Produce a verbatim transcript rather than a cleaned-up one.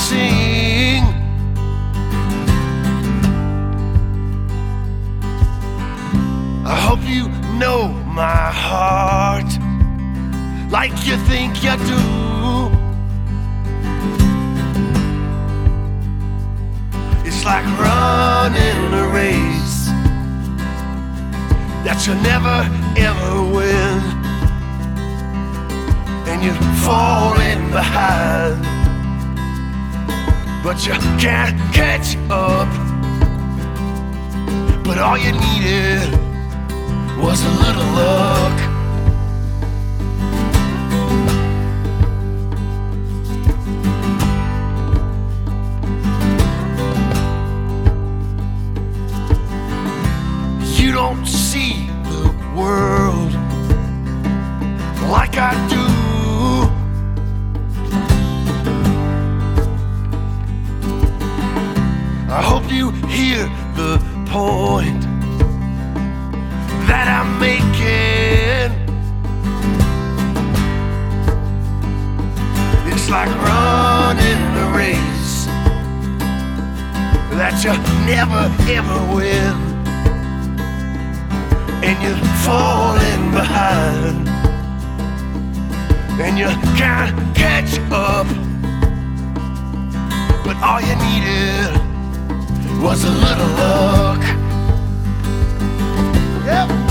sing. I hope you know my heart like you think you do. It's like running a race that you never ever win, and you're falling behind, but you can't catch up. But all you needed was a little luck. You don't see the world like I do. I hope you hear the point that I'm making. It's like running a race that you never ever win, and you're falling behind, and you can't catch up. But all you needed was a little luck. Yep.